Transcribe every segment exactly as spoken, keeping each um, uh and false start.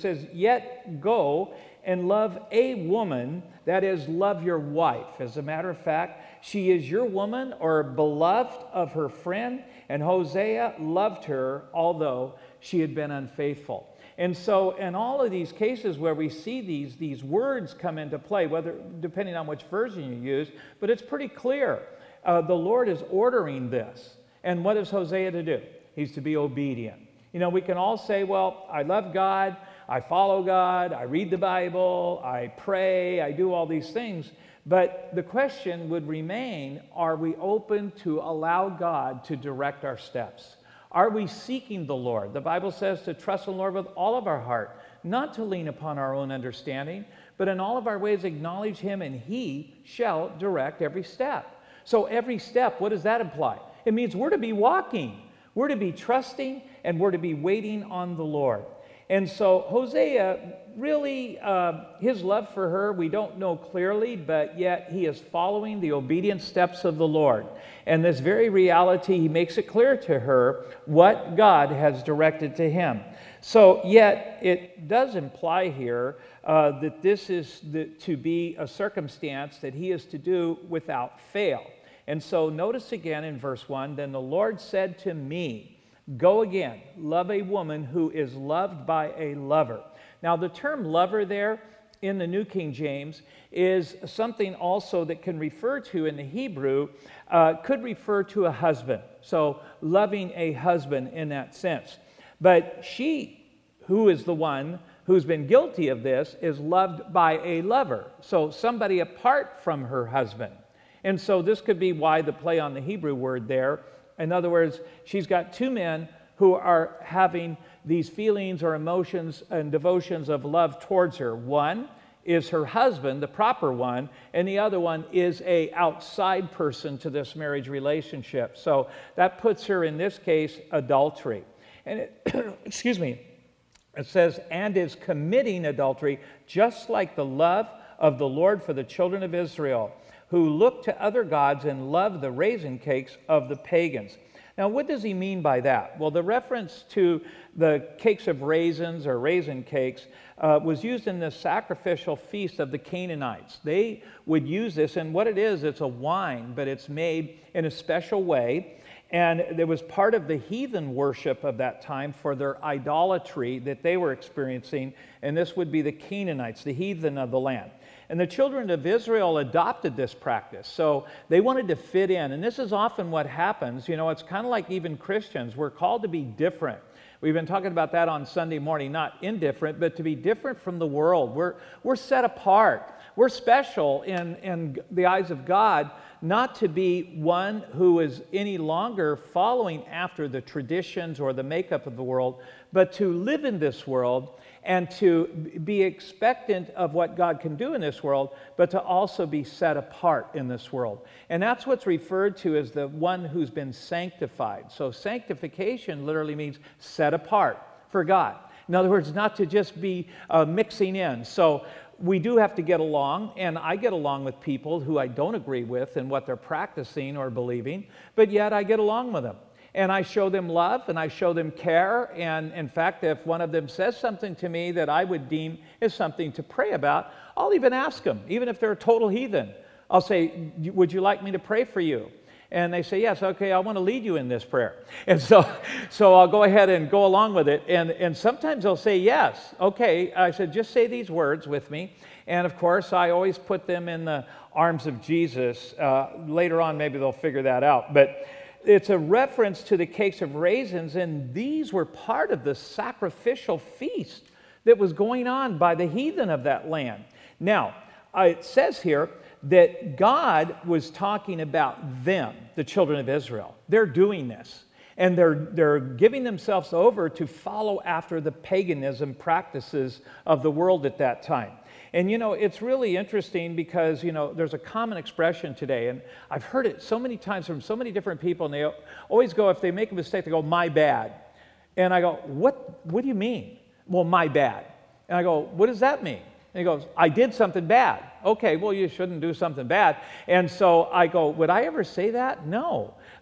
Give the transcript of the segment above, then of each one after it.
says, yet go and love a woman, that is, love your wife. As a matter of fact, she is your woman or beloved of her friend, and Hosea loved her, although she had been unfaithful. And so in all of these cases where we see these, these words come into play, whether depending on which version you use, but it's pretty clear. Uh, the Lord is ordering this. And what is Hosea to do? He's to be obedient. You know, we can all say, well, I love God, I follow God, I read the Bible, I pray, I do all these things. But the question would remain, are we open to allow God to direct our steps? Are we seeking the Lord? The Bible says to trust the Lord with all of our heart, not to lean upon our own understanding, but in all of our ways acknowledge Him, and He shall direct every step. So every step, what does that imply? It means we're to be walking, we're to be trusting, and we're to be waiting on the Lord. And so Hosea, really, uh, his love for her, we don't know clearly, but yet he is following the obedient steps of the Lord. And this very reality, he makes it clear to her what God has directed to him. So yet it does imply here uh, that this is the, to be a circumstance that he is to do without fail. And so notice again in verse one, then the Lord said to me, go again, love a woman who is loved by a lover. Now the term lover there in the New King James is something also that can refer to in the Hebrew, uh, could refer to a husband. So loving a husband in that sense. But she, who is the one who's been guilty of this, is loved by a lover. So somebody apart from her husband. And so this could be why the play on the Hebrew word there. In other words, she's got two men who are having these feelings or emotions and devotions of love towards her. One is her husband, the proper one, and the other one is a outside person to this marriage relationship. So that puts her, in this case, adultery. And it, excuse me, it says, and is committing adultery, just like the love of the Lord for the children of Israel, who look to other gods and love the raisin cakes of the pagans. Now, what does he mean by that? Well, the reference to the cakes of raisins or raisin cakes uh, was used in the sacrificial feast of the Canaanites. They would use this, and what it is, it's a wine, but it's made in a special way. And it was part of the heathen worship of that time for their idolatry that they were experiencing. And this would be the Canaanites, the heathen of the land. And the children of Israel adopted this practice. So they wanted to fit in. And this is often what happens. You know, it's kind of like even Christians. We're called to be different. We've been talking about that on Sunday morning, not indifferent, but to be different from the world. We're, we're set apart. We're special in, in the eyes of God, not to be one who is any longer following after the traditions or the makeup of the world, but to live in this world and to be expectant of what God can do in this world, but to also be set apart in this world. And that's what's referred to as the one who's been sanctified. So sanctification literally means set apart for God. In other words, not to just be uh, mixing in. So we do have to get along, and I get along with people who I don't agree with in what they're practicing or believing, but yet I get along with them. And I show them love, and I show them care, and in fact, if one of them says something to me that I would deem is something to pray about, I'll even ask them, even if they're a total heathen. I'll say, would you like me to pray for you? And they say, yes, okay, I want to lead you in this prayer. And so so I'll go ahead and go along with it. And, and sometimes they'll say, yes, okay. I said, just say these words with me. And of course, I always put them in the arms of Jesus. Uh, later on, maybe they'll figure that out. But it's a reference to the cakes of raisins, and these were part of the sacrificial feast that was going on by the heathen of that land. Now, uh, it says here that God was talking about them, the children of Israel. They're doing this, and they're, they're giving themselves over to follow after the paganism practices of the world at that time. And, you know, it's really interesting because, you know, there's a common expression today, and I've heard it so many times from so many different people, and they always go, if they make a mistake, they go, my bad. And I go, what, what do you mean? Well, my bad. And I go, what does that mean? And he goes, I did something bad. Okay, well, you shouldn't do something bad. And so I go, would I ever say that? No.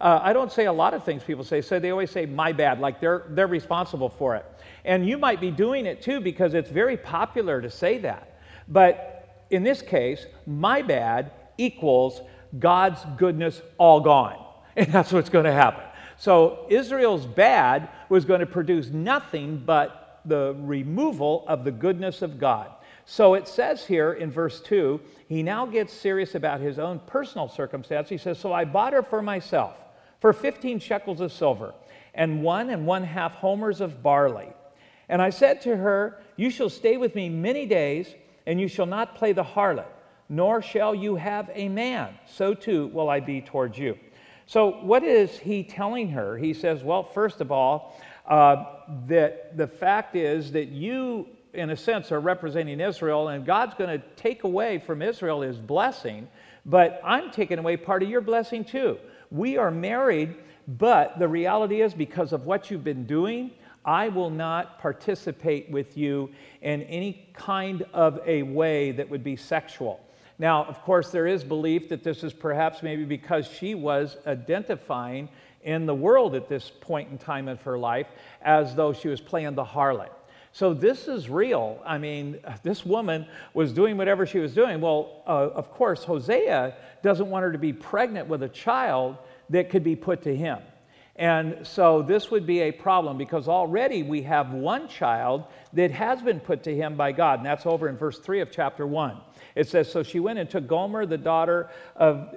Uh, I don't say a lot of things people say. So they always say, my bad, like they're, they're responsible for it. And you might be doing it too because it's very popular to say that. But in this case, my bad equals God's goodness all gone. And that's what's going to happen. So Israel's bad was going to produce nothing but the removal of the goodness of God. So it says here in verse two, he now gets serious about his own personal circumstance. He says, so I bought her for myself for fifteen shekels of silver and one and one half homers of barley. And I said to her, you shall stay with me many days, and you shall not play the harlot, nor shall you have a man. So too will I be towards you. So what is he telling her? He says, well, first of all, uh, that the fact is that you, in a sense, are representing Israel, and God's going to take away from Israel his blessing, but I'm taking away part of your blessing too. We are married, but the reality is because of what you've been doing, I will not participate with you in any kind of a way that would be sexual. Now, of course, there is belief that this is perhaps maybe because she was identifying in the world at this point in time of her life as though she was playing the harlot. So this is real. I mean, this woman was doing whatever she was doing. Well, uh, of course, Hosea doesn't want her to be pregnant with a child that could be put to him. And so this would be a problem because already we have one child that has been put to him by God, and that's over in verse three of chapter one. It says, so she went and took Gomer, the daughter of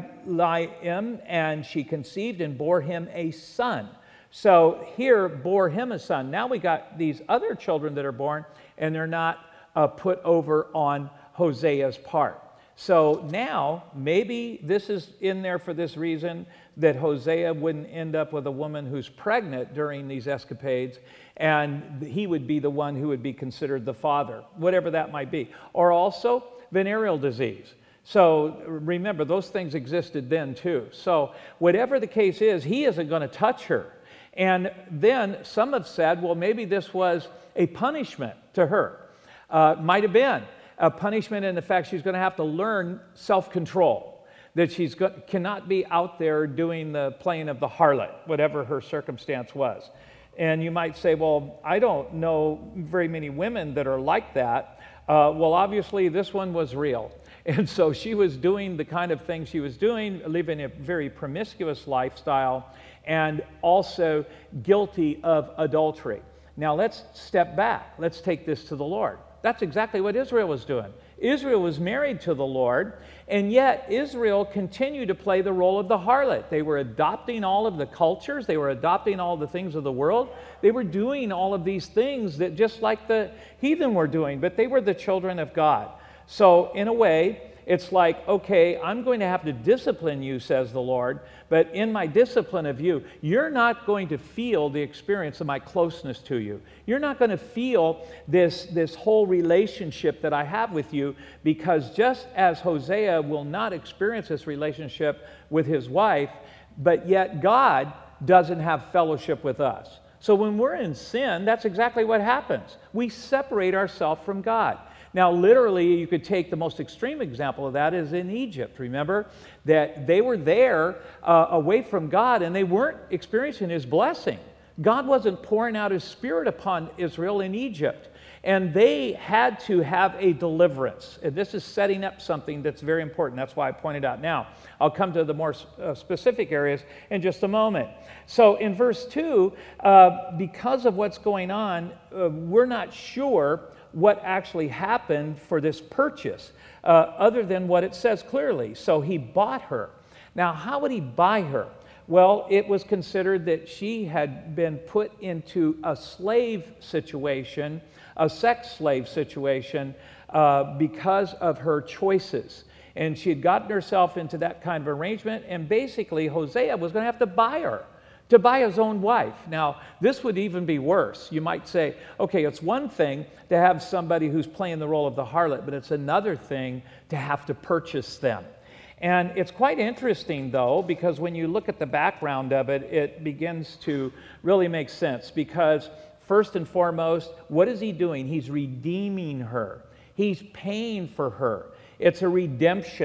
Dablaim, and she conceived and bore him a son. So here, bore him a son. Now we got these other children that are born, and they're not uh, put over on Hosea's part. So now, maybe this is in there for this reason, that Hosea wouldn't end up with a woman who's pregnant during these escapades, and he would be the one who would be considered the father, whatever that might be. Or also, venereal disease. So remember, those things existed then too. So whatever the case is, he isn't going to touch her. And then some have said, well, maybe this was a punishment to her. Uh, might have been a punishment in the fact she's going to have to learn self-control, that she's got, cannot be out there doing the playing of the harlot, whatever her circumstance was. And you might say, well, I don't know very many women that are like that. Uh, well, obviously, this one was real. And so she was doing the kind of things she was doing, living a very promiscuous lifestyle, and also guilty of adultery. Now, let's step back. Let's take this to the Lord. That's exactly what Israel was doing. Israel was married to the Lord, and yet Israel continued to play the role of the harlot. They were adopting all of the cultures. They were adopting all the things of the world. They were doing all of these things that just like the heathen were doing, but they were the children of God. So in a way, it's like, okay, I'm going to have to discipline you, says the Lord, but in my discipline of you, you're not going to feel the experience of my closeness to you. You're not going to feel this, this whole relationship that I have with you, because just as Hosea will not experience this relationship with his wife, but yet God doesn't have fellowship with us. So when we're in sin, that's exactly what happens. We separate ourselves from God. Now, literally, you could take the most extreme example of that is in Egypt. Remember that they were there uh, away from God, and they weren't experiencing his blessing. God wasn't pouring out his Spirit upon Israel in Egypt, and they had to have a deliverance. And this is setting up something that's very important. That's why I pointed out now. I'll come to the more uh, specific areas in just a moment. So in verse two, uh, because of what's going on, uh, we're not sure what actually happened for this purchase, uh, other than what it says clearly. So he bought her. Now, how would he buy her? Well, it was considered that she had been put into a slave situation, a sex slave situation, uh, because of her choices. And she had gotten herself into that kind of arrangement, and basically Hosea was going to have to buy her, to buy his own wife. Now, this would even be worse. You might say, okay, it's one thing to have somebody who's playing the role of the harlot, but it's another thing to have to purchase them. And it's quite interesting, though, because when you look at the background of it, it begins to really make sense. Because first and foremost, what is he doing? He's redeeming her. He's paying for her. It's a redemption.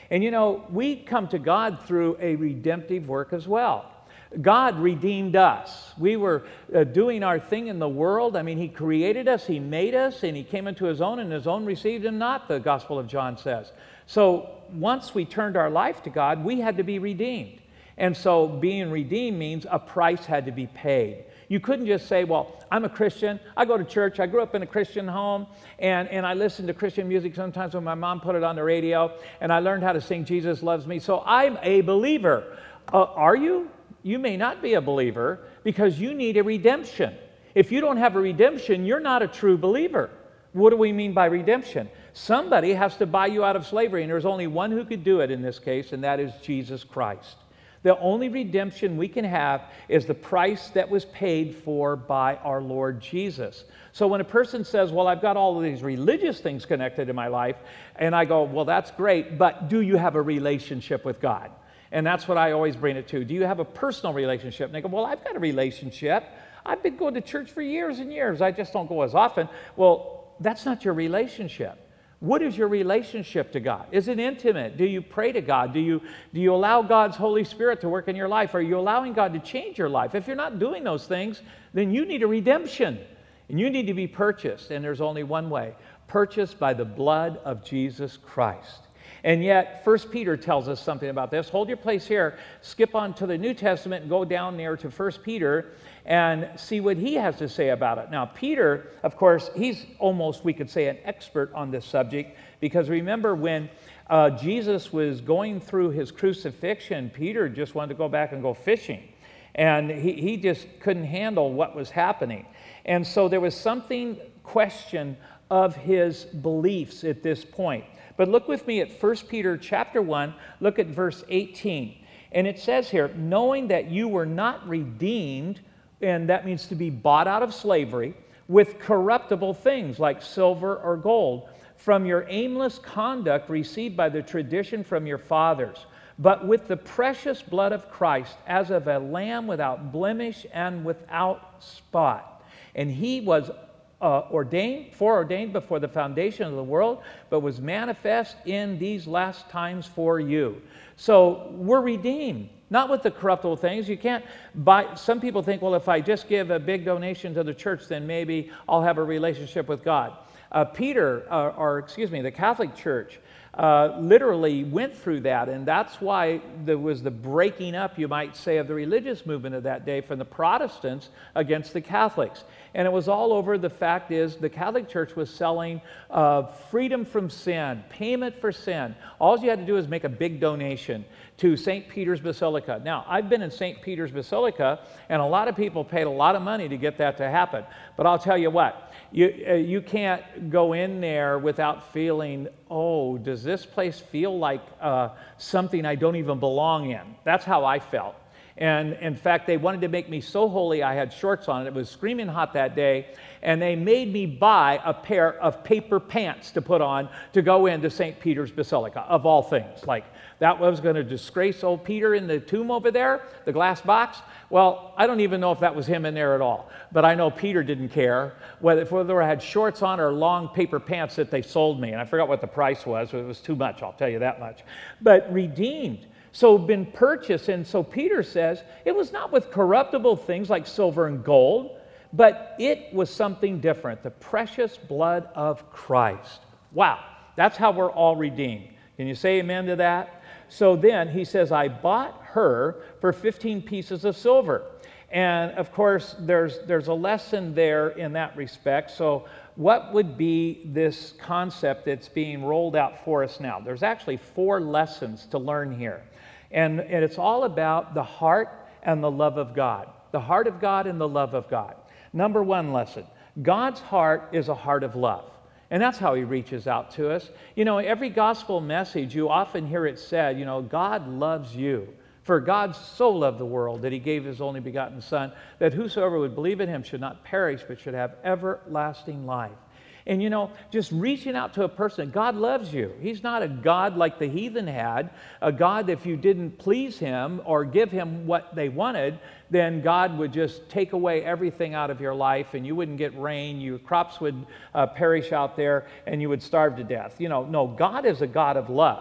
And you know, we come to God through a redemptive work as well. God redeemed us. We were uh, doing our thing in the world. I mean, He created us, He made us, and He came into His own, and His own received Him not, the Gospel of John says. So once we turned our life to God, we had to be redeemed. And so being redeemed means a price had to be paid. You couldn't just say, well, I'm a Christian, I go to church, I grew up in a Christian home, and, and I listen to Christian music sometimes when my mom put it on the radio, and I learned how to sing Jesus Loves Me, so I'm a believer. Uh, are you? You may not be a believer because you need a redemption. If you don't have a redemption, you're not a true believer. What do we mean by redemption? Somebody has to buy you out of slavery, and there's only one who could do it in this case, and that is Jesus Christ. The only redemption we can have is the price that was paid for by our Lord Jesus. So when a person says, well, I've got all of these religious things connected in my life, and I go, well, that's great, but do you have a relationship with God? And that's what I always bring it to. Do you have a personal relationship? And they go, well, I've got a relationship. I've been going to church for years and years. I just don't go as often. Well, that's not your relationship. What is your relationship to God? Is it intimate? Do you pray to God? Do you, do you allow God's Holy Spirit to work in your life? Are you allowing God to change your life? If you're not doing those things, then you need a redemption. And you need to be purchased. And there's only one way. Purchased by the blood of Jesus Christ. And yet, First Peter tells us something about this. Hold your place here. Skip on to the New Testament and go down there to First Peter and see what he has to say about it. Now, Peter, of course, he's almost, we could say, an expert on this subject, because remember when uh, Jesus was going through his crucifixion, Peter just wanted to go back and go fishing. And he, he just couldn't handle what was happening. And so there was something, question of his beliefs at this point. But look with me at First Peter chapter one, look at verse eighteen. And it says here, knowing that you were not redeemed, and that means to be bought out of slavery, with corruptible things like silver or gold, from your aimless conduct received by the tradition from your fathers, but with the precious blood of Christ, as of a lamb without blemish and without spot. And he was Uh, ordained, foreordained before the foundation of the world, but was manifest in these last times for you. So we're redeemed, not with the corruptible things. You can't buy. Some people think, well, if I just give a big donation to the church, then maybe I'll have a relationship with God. Uh, Peter, uh, or excuse me, the Catholic Church, uh, literally went through that, and that's why there was the breaking up, you might say, of the religious movement of that day from the Protestants against the Catholics. And it was all over. The fact is, the Catholic Church was selling uh, freedom from sin, payment for sin. All you had to do is make a big donation to Saint Peter's Basilica. Now, I've been in Saint Peter's Basilica, and a lot of people paid a lot of money to get that to happen. But I'll tell you what, you, uh, you can't go in there without feeling, oh, does this place feel like uh, something I don't even belong in? That's how I felt. And in fact, they wanted to make me so holy, I had shorts on. It was screaming hot that day. And they made me buy a pair of paper pants to put on to go into Saint Peter's Basilica, of all things. Like, that was going to disgrace old Peter in the tomb over there, the glass box. Well, I don't even know if that was him in there at all. But I know Peter didn't care whether, whether I had shorts on or long paper pants that they sold me. And I forgot what the price was. It was too much, I'll tell you that much. But redeemed. So been purchased. And so Peter says it was not with corruptible things like silver and gold, but it was something different, the precious blood of Christ. Wow, that's how we're all redeemed. Can you say amen to that? So then he says, I bought her for fifteen pieces of silver. And of course, there's, there's a lesson there in that respect. So what would be this concept that's being rolled out for us now? There's actually four lessons to learn here. And, and it's all about the heart and the love of God. The heart of God and the love of God. Number one lesson, God's heart is a heart of love. And that's how he reaches out to us. You know, every gospel message, you often hear it said, you know, God loves you. For God so loved the world that he gave his only begotten Son, that whosoever would believe in him should not perish, but should have everlasting life. And you know, just reaching out to a person, God loves you. He's not a God like the heathen had, a God that if you didn't please him or give him what they wanted, then God would just take away everything out of your life and you wouldn't get rain, your crops would uh, perish out there and you would starve to death. You know, no, God is a God of love.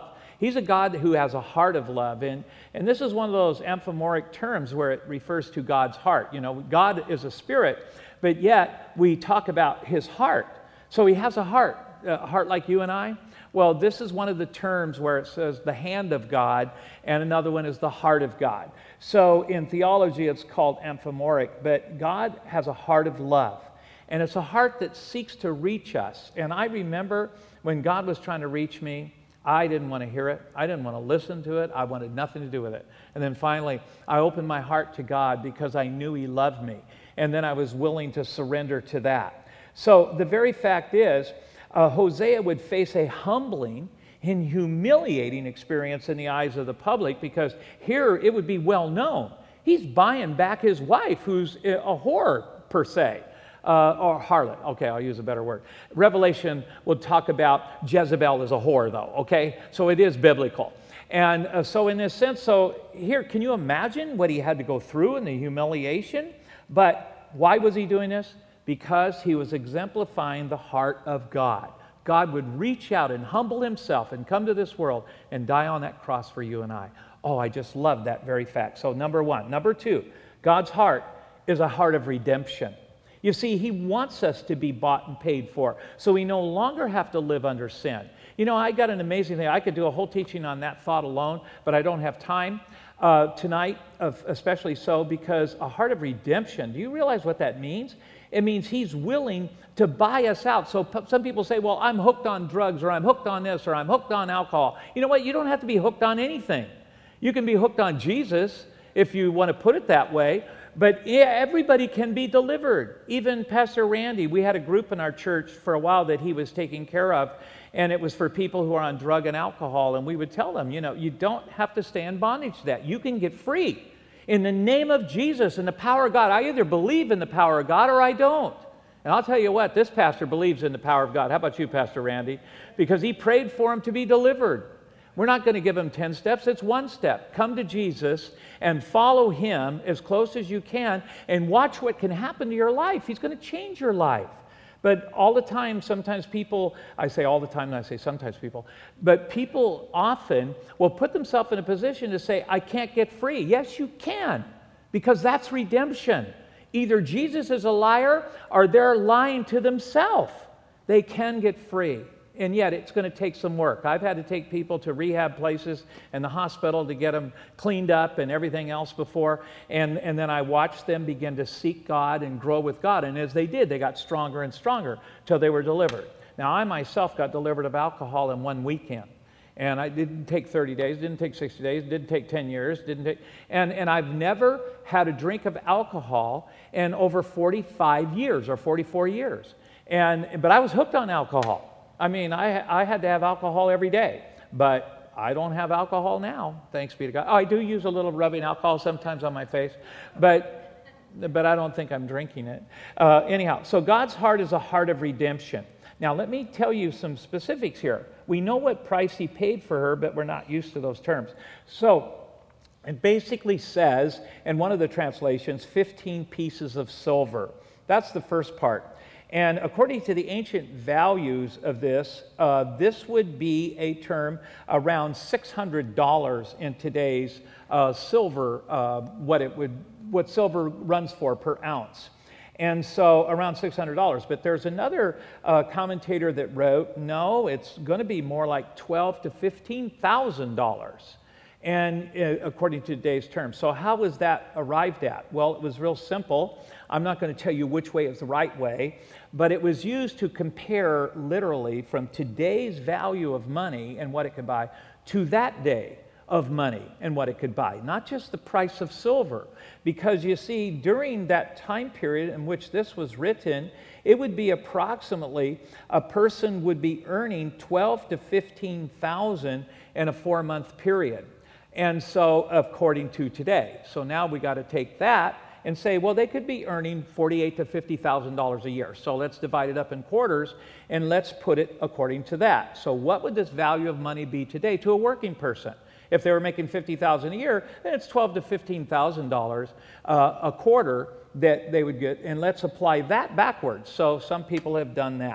He's a God who has a heart of love. And, and this is one of those amphimoric terms where it refers to God's heart. You know, God is a spirit, but yet we talk about his heart. So he has a heart, a heart like you and I. Well, this is one of the terms where it says the hand of God, and another one is the heart of God. So in theology, it's called amphimoric, but God has a heart of love. And it's a heart that seeks to reach us. And I remember when God was trying to reach me, I didn't want to hear it. I didn't want to listen to it. I wanted nothing to do with it. And then finally, I opened my heart to God because I knew he loved me. And then I was willing to surrender to that. So the very fact is, uh, Hosea would face a humbling and humiliating experience in the eyes of the public, because here it would be well known. He's buying back his wife, who's a whore per se. Uh, or harlot. Okay, I'll use a better word. Revelation will talk about Jezebel as a whore, though, okay? So it is biblical. And uh, so in this sense, so here, can you imagine what he had to go through in the humiliation? But why was he doing this? Because he was exemplifying the heart of God. God would reach out and humble himself and come to this world and die on that cross for you and I. Oh, I just love that very fact. So number one. Number two, God's heart is a heart of redemption. You see, he wants us to be bought and paid for, so we no longer have to live under sin. You know, I got an amazing thing. I could do a whole teaching on that thought alone, but I don't have time uh, tonight, especially so, because a heart of redemption, do you realize what that means? It means he's willing to buy us out. So p- some people say, well, I'm hooked on drugs, or I'm hooked on this, or I'm hooked on alcohol. You know what? You don't have to be hooked on anything. You can be hooked on Jesus, if you want to put it that way. But yeah, everybody can be delivered. Even Pastor Randy, we had a group in our church for a while that he was taking care of, and it was for people who are on drug and alcohol. And we would tell them, you know, you don't have to stay in bondage to that. You can get free in the name of Jesus and the power of God. I either believe in the power of God or I don't. And I'll tell you what, this pastor believes in the power of God. How about you, Pastor Randy? Because he prayed for him to be delivered. We're not going to give him ten steps. It's one step. Come to Jesus and follow him as close as you can and watch what can happen to your life. He's going to change your life. But all the time, sometimes people, I say all the time, and I say sometimes people, but people often will put themselves in a position to say, I can't get free. Yes, you can, because that's redemption. Either Jesus is a liar or they're lying to themselves. They can get free. And yet it's going to take some work. I've had to take people to rehab places and the hospital to get them cleaned up and everything else before. And, and then I watched them begin to seek God and grow with God. And as they did, they got stronger and stronger till they were delivered. Now, I myself got delivered of alcohol in one weekend. And I didn't take thirty days, didn't take sixty days, didn't take ten years, didn't take, and, and I've never had a drink of alcohol in over forty-five years or forty-four years. And, but I was hooked on alcohol. I mean, I, I had to have alcohol every day, but I don't have alcohol now, thanks be to God. Oh, I do use a little rubbing alcohol sometimes on my face, but, but I don't think I'm drinking it. Uh, anyhow, so God's heart is a heart of redemption. Now, let me tell you some specifics here. We know what price he paid for her, but we're not used to those terms. So it basically says, in one of the translations, fifteen pieces of silver. That's the first part. And according to the ancient values of this, uh, this would be a term around six hundred dollars in today's uh, silver, uh, what it would, what silver runs for per ounce. And so around six hundred dollars. But there's another uh, commentator that wrote, no, it's going to be more like twelve thousand to fifteen thousand dollars. And uh, according to today's terms. So how was that arrived at? Well, it was real simple. I'm not going to tell you which way is the right way, but it was used to compare literally from today's value of money and what it could buy to that day of money and what it could buy, not just the price of silver. Because you see, during that time period in which this was written, it would be approximately, a person would be earning twelve to fifteen thousand in a four-month period. And so, according to today. So now we got to take that and say, well, they could be earning forty-eight thousand to fifty thousand dollars a year. So let's divide it up in quarters and let's put it according to that. So what would this value of money be today to a working person? If they were making fifty thousand dollars a year, then it's twelve thousand to fifteen thousand dollars uh, a quarter that they would get. And let's apply that backwards. So some people have done that.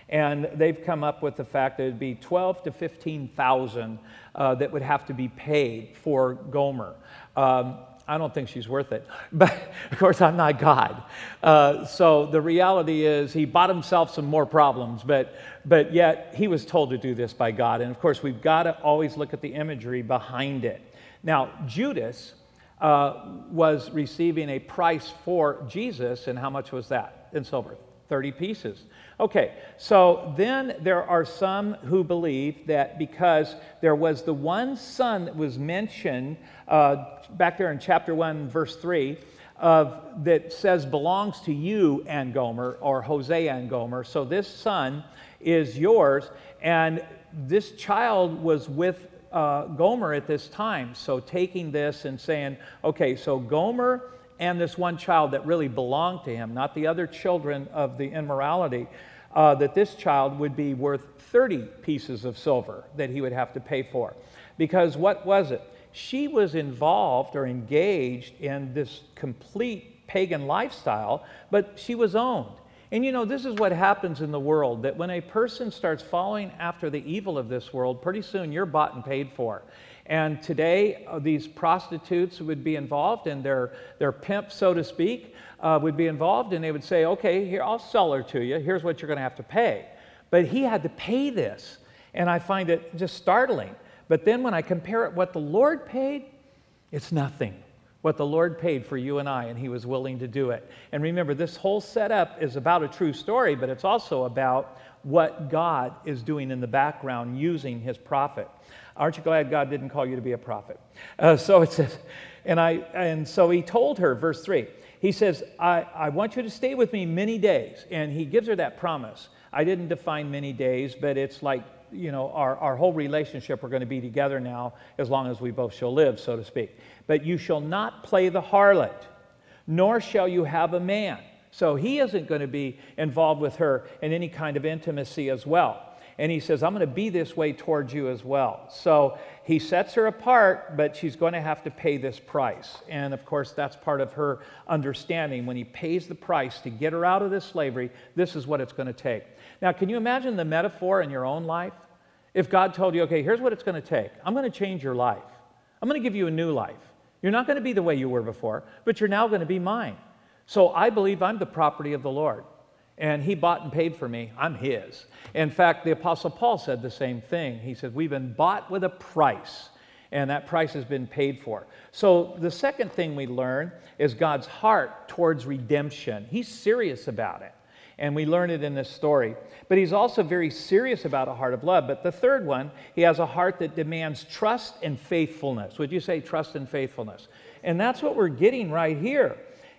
And they've come up with the fact that it'd be twelve to fifteen thousand uh, that would have to be paid for Gomer. Um, I don't think she's worth it, but of course I'm not God. Uh, so the reality is he bought himself some more problems, but but yet he was told to do this by God. And of course we've got to always look at the imagery behind it. Now Judas uh, was receiving a price for Jesus, and how much was that in silver? thirty pieces. Okay, so then there are some who believe that because there was the one son that was mentioned uh, back there in chapter one, verse three, of, that says belongs to you and Gomer, or Hosea and Gomer. So this son is yours, and this child was with uh, Gomer at this time. So taking this and saying, okay, so Gomer and this one child that really belonged to him, not the other children of the immorality, uh, that this child would be worth thirty pieces of silver that he would have to pay for. Because what was it? She was involved or engaged in this complete pagan lifestyle, but she was owned. And you know, this is what happens in the world, that when a person starts following after the evil of this world, pretty soon you're bought and paid for. And today, uh, these prostitutes would be involved, and their, their pimp, so to speak, uh, would be involved, and they would say, okay, here, I'll sell her to you. Here's what you're going to have to pay. But he had to pay this, and I find it just startling. But then when I compare it what the Lord paid, it's nothing. What the Lord paid for you and I, and he was willing to do it. And remember, this whole setup is about a true story, but it's also about what God is doing in the background using his prophet. Aren't you glad God didn't call you to be a prophet? Uh, so it says, and I and so he told her, verse three, he says, I, I want you to stay with me many days. And he gives her that promise. I didn't define many days, but it's like, you know, our, our whole relationship, we're going to be together now as long as we both shall live, so to speak. But you shall not play the harlot, nor shall you have a man. So he isn't going to be involved with her in any kind of intimacy as well. And he says, I'm going to be this way towards you as well. So he sets her apart, but she's going to have to pay this price. And of course, that's part of her understanding. When he pays the price to get her out of this slavery, this is what it's going to take. Now, can you imagine the metaphor in your own life? If God told you, okay, here's what it's going to take. I'm going to change your life. I'm going to give you a new life. You're not going to be the way you were before, but you're now going to be mine. So I believe I'm the property of the Lord. And he bought and paid for me. I'm his. In fact, the Apostle Paul said the same thing. He said, we've been bought with a price, and that price has been paid for. So the second thing we learn is God's heart towards redemption. He's serious about it. And we learn it in this story. But he's also very serious about a heart of love. But the third one, he has a heart that demands trust and faithfulness. Would you say trust and faithfulness? And that's what we're getting right here.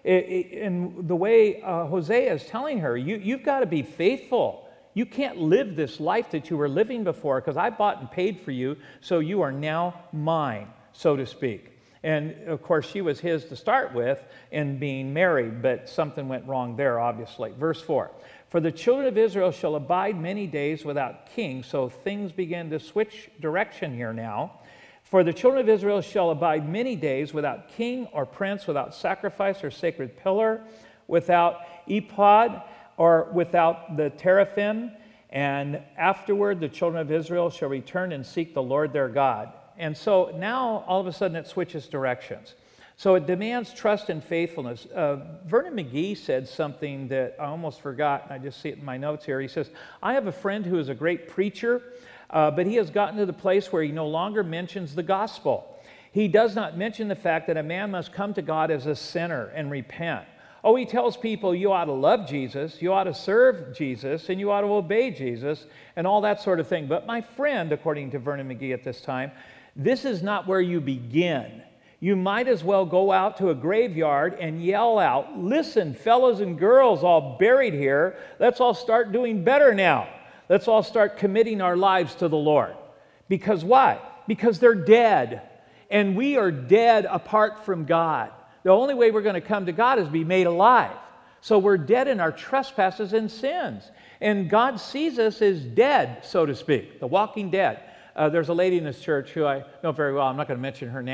In the way uh, Hosea is telling her, you, you've got to be faithful. You can't live this life that you were living before, because I bought and paid for you, so you are now mine, so to speak. And of course, she was his to start with in being married, but something went wrong there, obviously. Verse four, for the children of Israel shall abide many days without king. So things begin to switch direction here now. For the children of Israel shall abide many days without king or prince, without sacrifice or sacred pillar, without ephod or without the teraphim. And afterward the children of Israel shall return and seek the Lord their God. And so now all of a sudden it switches directions. So it demands trust and faithfulness. Uh, Vernon McGee said something that I almost forgot, and I just see it in my notes here. He says, I have a friend who is a great preacher, Uh, but he has gotten to the place where he no longer mentions the gospel. He does not mention the fact that a man must come to God as a sinner and repent. Oh, he tells people you ought to love Jesus, you ought to serve Jesus, and you ought to obey Jesus, and all that sort of thing. But my friend, according to Vernon McGee at this time, this is not where you begin. You might as well go out to a graveyard and yell out, listen, fellows and girls all buried here, let's all start doing better now. Let's all start committing our lives to the Lord. Because why? Because they're dead. And we are dead apart from God. The only way we're going to come to God is be made alive. So we're dead in our trespasses and sins. And God sees us as dead, so to speak, the walking dead. Uh, there's a lady in this church who I know very well. I'm not going to mention her name.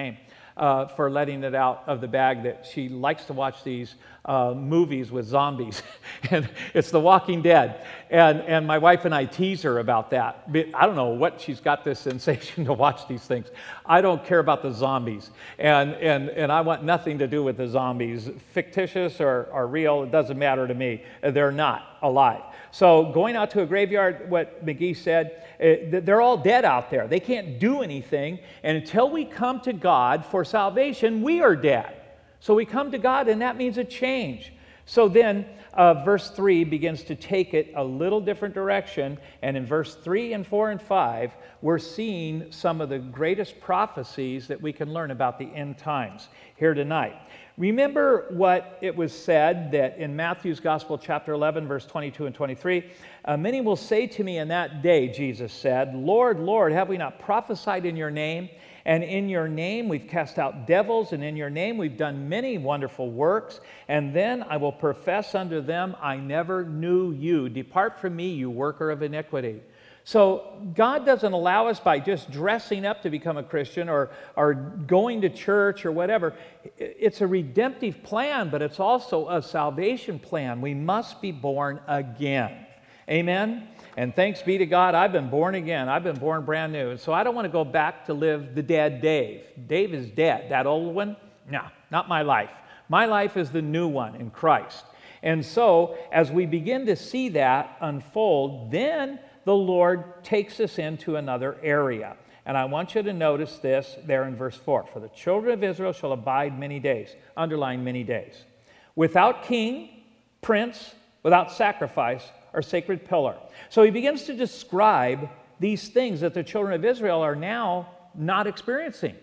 uh, for letting it out of the bag that she likes to watch these uh, movies with zombies. And it's The Walking Dead. And, and my wife and I tease her about that. But I don't know what she's got this sensation to watch these things. I don't care about the zombies. And, and, and I want nothing to do with the zombies. Fictitious or, or real, it doesn't matter to me. They're not alive. So going out to a graveyard, what McGee said, they're all dead out there. They can't do anything. And until we come to God for salvation, we are dead. So we come to God, and that means a change. So then uh, verse three begins to take it a little different direction. And in verse three and four and five, we're seeing some of the greatest prophecies that we can learn about the end times here tonight. Remember what it was said that in Matthew's Gospel, chapter eleven, verse twenty-two and twenty-three, uh, many will say to me in that day, Jesus said, Lord, Lord, have we not prophesied in your name? And in your name we've cast out devils, and in your name we've done many wonderful works. And then I will profess unto them, I never knew you. Depart from me, you worker of iniquity. So God doesn't allow us by just dressing up to become a Christian or, or going to church or whatever. It's a redemptive plan, but it's also a salvation plan. We must be born again. Amen? And thanks be to God, I've been born again. I've been born brand new. And so I don't want to go back to live the dead Dave. Dave is dead. That old one? No, not my life. My life is the new one in Christ. And so as we begin to see that unfold, then the Lord takes us into another area. And I want you to notice this there in verse four. For the children of Israel shall abide many days. Underline many days. Without king, prince, without sacrifice, or sacred pillar. So he begins to describe these things that the children of Israel are now not experiencing.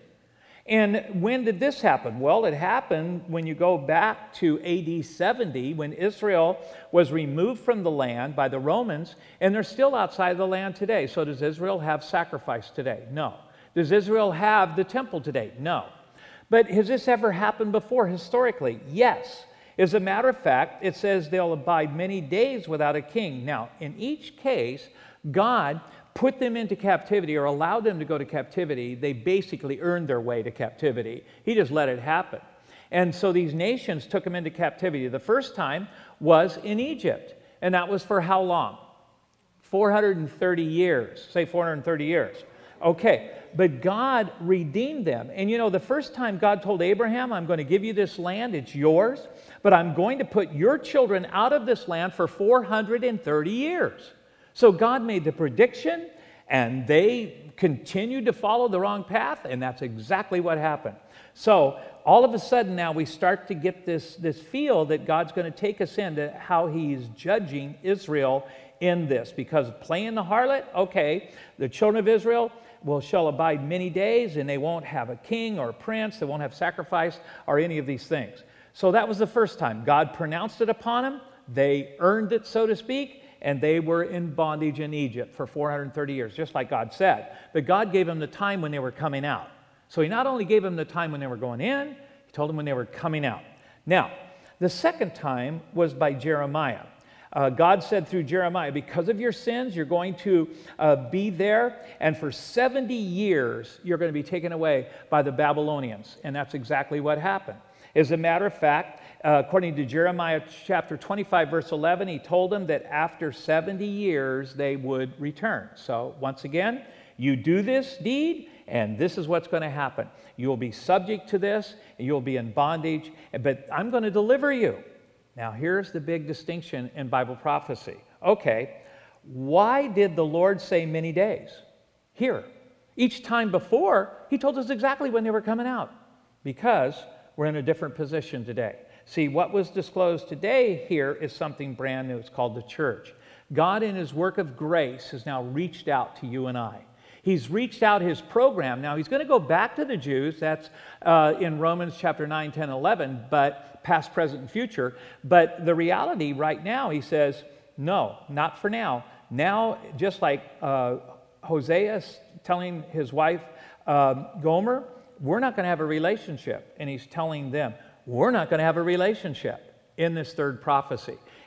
And when did this happen? Well, it happened when you go back to A D seventy, when Israel was removed from the land by the Romans, and they're still outside the land today. So does Israel have sacrifice today? No. Does Israel have the temple today? No. But has this ever happened before historically? Yes. As a matter of fact, it says they'll abide many days without a king. Now, in each case, God put them into captivity or allowed them to go to captivity. They basically earned their way to captivity. He just let it happen. And so these nations took them into captivity. The first time was in Egypt. And that was for how long? four hundred thirty years. Say four hundred thirty years. Okay. But God redeemed them. And you know, the first time God told Abraham, I'm going to give you this land, it's yours, but I'm going to put your children out of this land for four hundred thirty years. So God made the prediction, and they continued to follow the wrong path, and that's exactly what happened. So all of a sudden now we start to get this, this feel that God's going to take us into how he's judging Israel in this. Because playing the harlot, okay, the children of Israel will shall abide many days, and they won't have a king or a prince, they won't have sacrifice or any of these things. So that was the first time. God pronounced it upon them, they earned it, so to speak, and they were in bondage in Egypt for four hundred thirty years, just like God said. But God gave them the time when they were coming out. So he not only gave them the time when they were going in, he told them when they were coming out. Now, the second time was by Jeremiah. Uh, God said through Jeremiah, because of your sins, you're going to uh, be there, and for seventy years, you're going to be taken away by the Babylonians. And that's exactly what happened. As a matter of fact, uh, according to Jeremiah chapter twenty-five, verse eleven, he told them that after seventy years, they would return. So once again, you do this deed, and this is what's going to happen. You'll be subject to this, and you'll be in bondage, but I'm going to deliver you. Now, here's the big distinction in Bible prophecy. Okay, why did the Lord say many days? Here. Each time before, he told us exactly when they were coming out. Because we're in a different position today. See, what was disclosed today here is something brand new. It's called the church. God, in his work of grace, has now reached out to you and I. He's reached out his program. Now, he's going to go back to the Jews. That's uh, in Romans chapter nine, ten, eleven, but past, present, and future. But the reality right now, he says, no, not for now. Now, just like uh, Hosea telling his wife, uh, Gomer, we're not going to have a relationship. And he's telling them, we're not going to have a relationship in this third prophecy.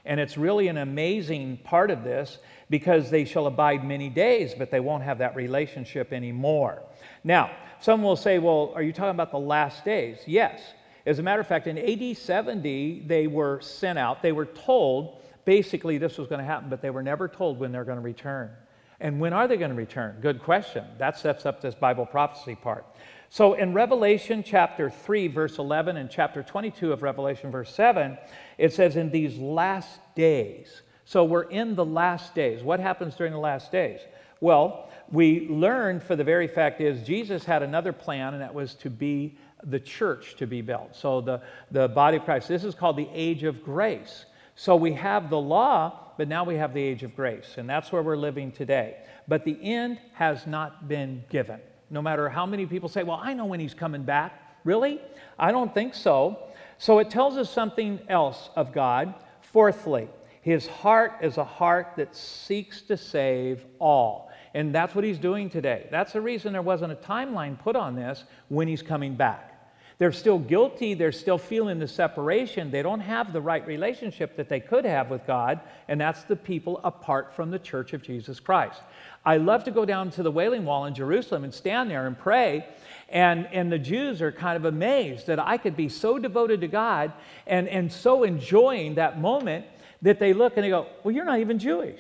And it's really an amazing part of this, because they shall abide many days, but they won't have that relationship anymore. Now, some will say, well, are you talking about the last days? Yes. As a matter of fact, in A D seventy, they were sent out. They were told basically this was going to happen, but they were never told when they're going to return. And when are they going to return? Good question. That sets up this Bible prophecy part. So in Revelation chapter three, verse eleven, and chapter twenty-two of Revelation, verse seven, it says, in these last days. So we're in the last days. What happens during the last days? Well, we learned, for the very fact is, Jesus had another plan, and that was to be the church to be built. So the, the body of Christ. This is called the age of grace. So we have the law, but now we have the age of grace, and that's where we're living today. But the end has not been given. No matter how many people say, well, I know when he's coming back. Really? I don't think so. So it tells us something else of God. Fourthly, his heart is a heart that seeks to save all. And that's what he's doing today. That's the reason there wasn't a timeline put on this when he's coming back. They're still guilty. They're still feeling the separation. They don't have the right relationship that they could have with God, and that's the people apart from the church of Jesus Christ. I love to go down to the Wailing Wall in Jerusalem and stand there and pray, and, and the Jews are kind of amazed that I could be so devoted to God and, and so enjoying that moment that they look and they go, well, you're not even Jewish.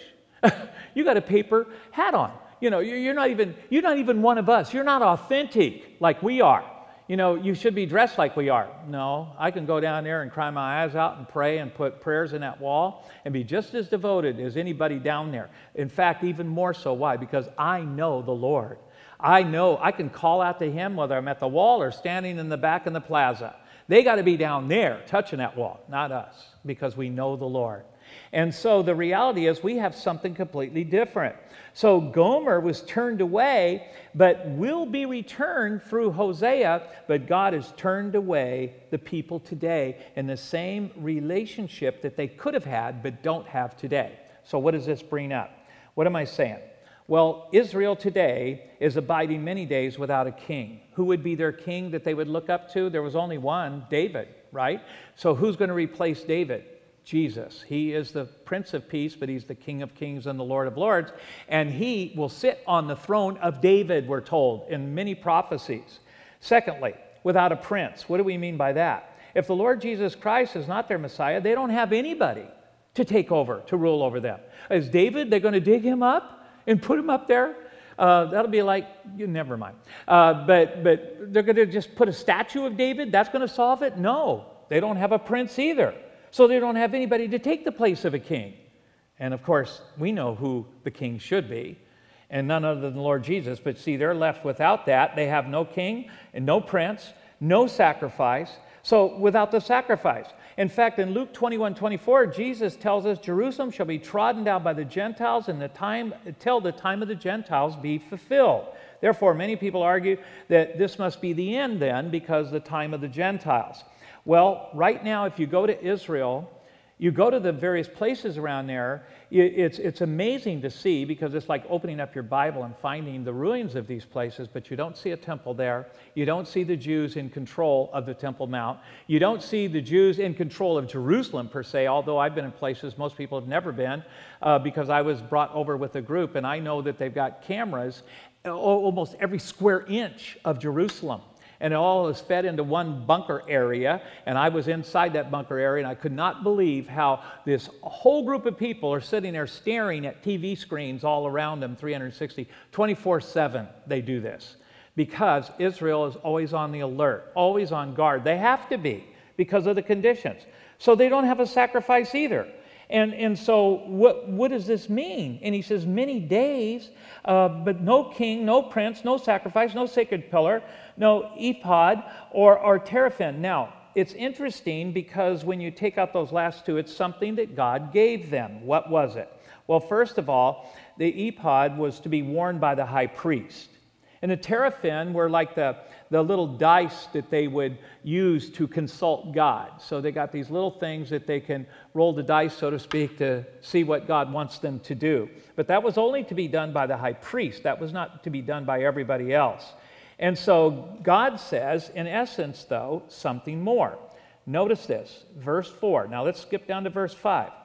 You got a paper hat on. You know, you're not even, you're not even one of us. You're not authentic like we are. You know, you should be dressed like we are. No, I can go down there and cry my eyes out and pray and put prayers in that wall and be just as devoted as anybody down there. In fact, even more so. Why? Because I know the Lord. I know I can call out to him whether I'm at the wall or standing in the back in the plaza. They got to be down there touching that wall, not us, because we know the Lord. And so the reality is we have something completely different. So Gomer was turned away, but will be returned through Hosea, but God has turned away the people today in the same relationship that they could have had but don't have today. So what does this bring up? What am I saying? Well, Israel today is abiding many days without a king. Who would be their king that they would look up to? There was only one, David, right? So who's going to replace David? Jesus. He is the Prince of Peace, but he's the King of Kings and the Lord of Lords. And he will sit on the throne of David, we're told, in many prophecies. Secondly, without a prince. What do we mean by that? If the Lord Jesus Christ is not their Messiah, they don't have anybody to take over, to rule over them. Is David, they're going to dig him up and put him up there? Uh, that'll be like, you never mind. Uh, but, but they're going to just put a statue of David? That's going to solve it? No. They don't have a prince either. So they don't have anybody to take the place of a king. And of course, we know who the king should be, and none other than the Lord Jesus. But see, they're left without that. They have no king and no prince, no sacrifice. So without the sacrifice. In fact, in Luke twenty-one twenty-four, Jesus tells us, Jerusalem shall be trodden down by the Gentiles in the time, till the time of the Gentiles be fulfilled. Therefore, many people argue that this must be the end then, because the time of the Gentiles. Well, right now, if you go to Israel, you go to the various places around there, it's, it's amazing to see, because it's like opening up your Bible and finding the ruins of these places, but you don't see a temple there. You don't see the Jews in control of the Temple Mount. You don't see the Jews in control of Jerusalem, per se, although I've been in places most people have never been, uh, because I was brought over with a group, and I know that they've got cameras almost every square inch of Jerusalem. And it all is fed into one bunker area, and I was inside that bunker area, and I could not believe how this whole group of people are sitting there staring at T V screens all around them, three hundred sixty, twenty-four seven they do this, because Israel is always on the alert, always on guard. They have to be, because of the conditions. So they don't have a sacrifice either. And, and so what, what does this mean? And he says, many days, uh, but no king, no prince, no sacrifice, no sacred pillar, no ephod or, or teraphim. Now, it's interesting, because when you take out those last two, it's something that God gave them. What was it? Well, first of all, the ephod was to be worn by the high priest. And the teraphim were like the, the little dice that they would use to consult God. So they got these little things that they can roll the dice, so to speak, to see what God wants them to do. But that was only to be done by the high priest. That was not to be done by everybody else. And so God says, in essence, though, something more. Notice this, verse four. Now let's skip down to verse five.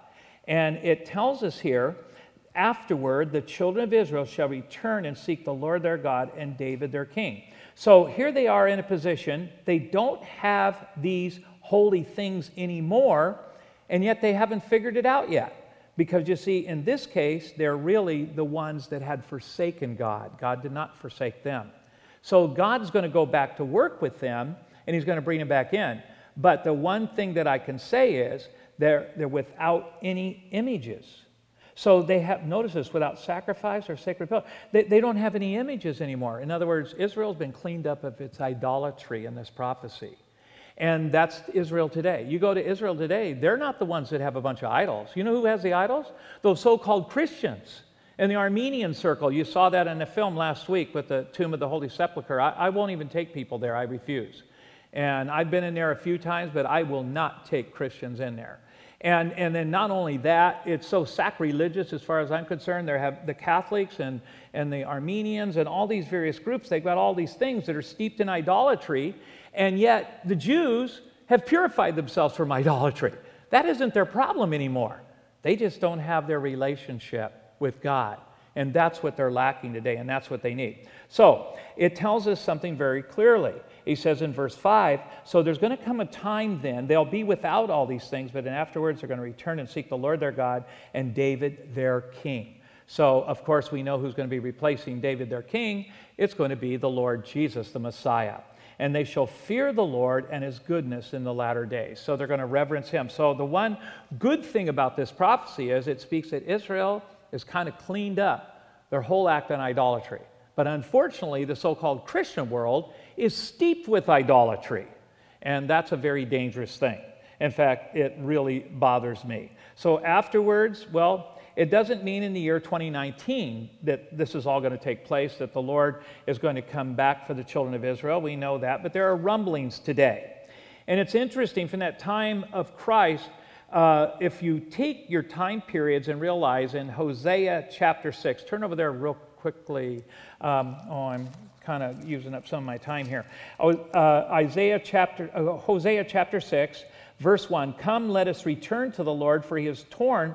And it tells us here, afterward, the children of Israel shall return and seek the Lord their God and David their king. So here they are in a position, they don't have these holy things anymore, and yet they haven't figured it out yet. Because you see, in this case, they're really the ones that had forsaken God. God did not forsake them. So God's going to go back to work with them, and he's going to bring them back in. But the one thing that I can say is they're, they're without any images. So they have, notice this, without sacrifice or sacred pillar. They, they don't have any images anymore. In other words, Israel's been cleaned up of its idolatry in this prophecy. And that's Israel today. You go to Israel today, they're not the ones that have a bunch of idols. You know who has the idols? Those so-called Christians in the Armenian circle. You saw that in a film last week with the Tomb of the Holy Sepulchre. I, I won't even take people there. I refuse. And I've been in there a few times, but I will not take Christians in there. And, and then not only that, it's so sacrilegious as far as I'm concerned. There have the Catholics and, and the Armenians and all these various groups. They've got all these things that are steeped in idolatry. And yet the Jews have purified themselves from idolatry. That isn't their problem anymore. They just don't have their relationship with God. And that's what they're lacking today, and that's what they need. So it tells us something very clearly. He says in verse five, so there's going to come a time then, they'll be without all these things, but then afterwards they're going to return and seek the Lord their God and David their king. So, of course, we know who's going to be replacing David their king. It's going to be the Lord Jesus, the Messiah. And they shall fear the Lord and his goodness in the latter days. So they're going to reverence him. So the one good thing about this prophecy is it speaks that Israel is kind of cleaned up their whole act on idolatry. But unfortunately, the so-called Christian world is steeped with idolatry. And that's a very dangerous thing. In fact, it really bothers me. So afterwards, well, it doesn't mean in the year twenty nineteen that this is all going to take place, that the Lord is going to come back for the children of Israel. We know that, but there are rumblings today. And it's interesting, from that time of Christ, uh, if you take your time periods and realize in Hosea chapter six, turn over there real quickly. Um, oh, I'm kind of using up some of my time here. Oh, uh, Isaiah chapter, uh, Hosea chapter six, verse one, come, let us return to the Lord, for he is torn,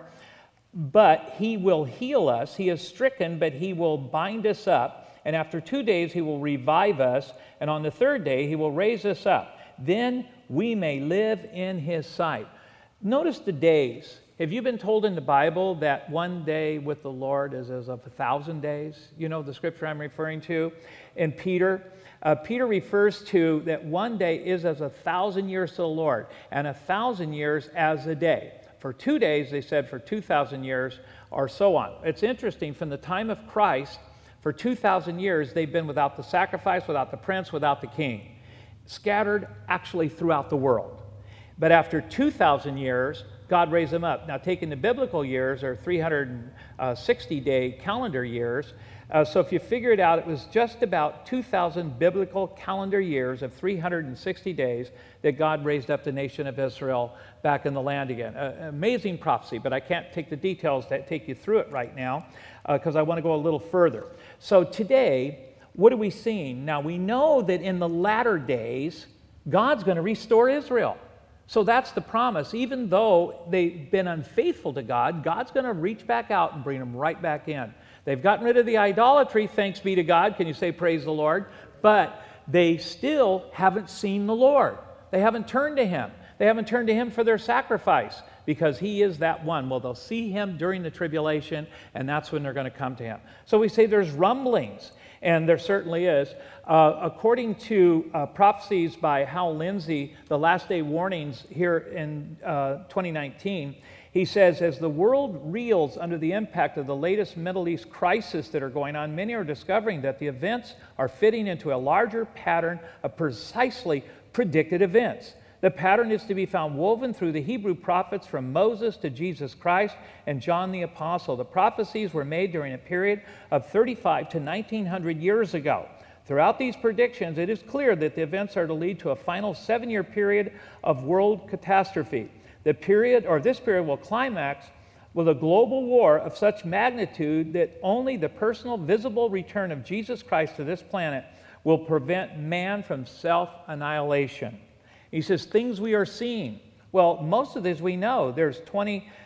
but he will heal us. He is stricken, but he will bind us up. And after two days he will revive us. And on the third day he will raise us up. Then we may live in his sight. Notice the days. Have you been told in the Bible that one day with the Lord is as of a thousand days? You know the scripture I'm referring to in Peter. Uh, Peter refers to that one day is as a thousand years to the Lord, and a thousand years as a day. For two days, they said, for two thousand years, or so on. It's interesting, from the time of Christ, for two thousand years, they've been without the sacrifice, without the prince, without the king, scattered actually throughout the world. But after two thousand years, God raised them up. Now, taking the biblical years, or three hundred sixty day calendar years, uh, so if you figure it out, it was just about two thousand biblical calendar years of three hundred sixty days that God raised up the nation of Israel back in the land again. Uh, amazing prophecy, but I can't take the details that take you through it right now because uh, I want to go a little further. So today, what are we seeing? Now, we know that in the latter days, God's going to restore Israel. So that's the promise. Even though they've been unfaithful to God, God's going to reach back out and bring them right back in. They've gotten rid of the idolatry, thanks be to God. Can you say praise the Lord? But they still haven't seen the Lord. They haven't turned to him. They haven't turned to him for their sacrifice, because he is that one. Well, they'll see him during the tribulation, and that's when they're going to come to him. So we say there's rumblings, and there certainly is. Uh, according to uh, prophecies by Hal Lindsey, the last day warnings here in uh, twenty nineteen, he says, as the world reels under the impact of the latest Middle East crisis that are going on, many are discovering that the events are fitting into a larger pattern of precisely predicted events. The pattern is to be found woven through the Hebrew prophets from Moses to Jesus Christ and John the Apostle. The prophecies were made during a period of thirty-five to nineteen hundred years ago. Throughout these predictions, it is clear that the events are to lead to a final seven-year period of world catastrophe. The period, or this period, will climax with a global war of such magnitude that only the personal, visible return of Jesus Christ to this planet will prevent man from self-annihilation. He says, things we are seeing. Well, most of this we know. There's twenty